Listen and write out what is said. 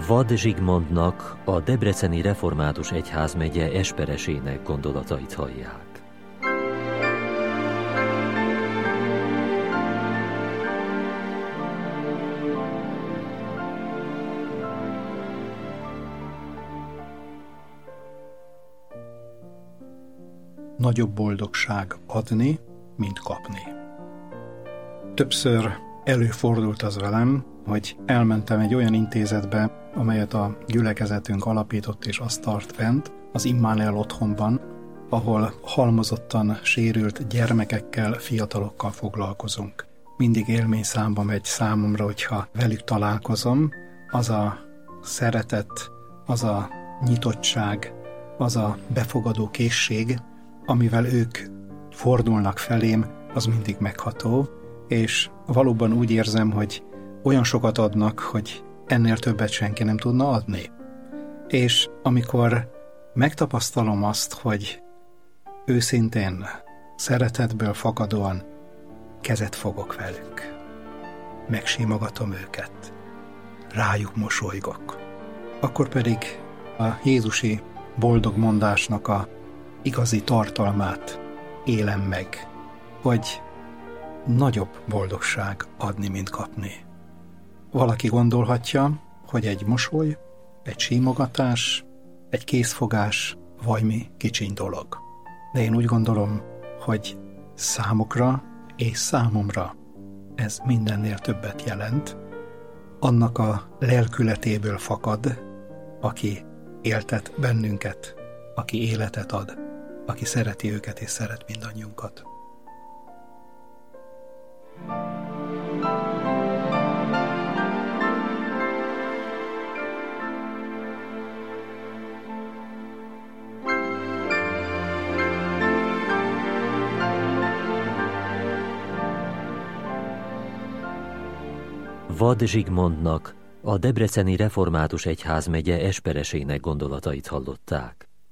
Vad Zsigmondnak, a Debreceni Református Egyházmegye esperesének gondolatait hallják. Nagyobb boldogság adni, mint kapni. Többször előfordult az velem, hogy elmentem egy olyan intézetbe, amelyet a gyülekezetünk alapított és azt tart fent, az Immanuel otthonban, ahol halmozottan sérült gyermekekkel, fiatalokkal foglalkozunk. Mindig élmény számba megy számomra, hogyha velük találkozom, az a szeretet, az a nyitottság, az a befogadó készség, amivel ők fordulnak felém, az mindig megható, és valóban úgy érzem, hogy olyan sokat adnak, hogy ennél többet senki nem tudna adni. És amikor megtapasztalom azt, hogy őszintén, szeretetből fakadóan kezet fogok velük, megsimogatom őket, rájuk mosolygok, akkor pedig a jézusi boldog mondásnak a igazi tartalmát élem meg, hogy nagyobb boldogság adni, mint kapni. Valaki gondolhatja, hogy egy mosoly, egy simogatás, egy kézfogás valami kicsiny dolog. De én úgy gondolom, hogy számukra és számomra ez mindennél többet jelent. Annak a lelkületéből fakad, aki éltet bennünket, aki életet ad, aki szereti őket és szeret mindannyiunkat. Vad Zsigmondnak, a Debreceni Református Egyházmegye esperesének gondolatait hallották.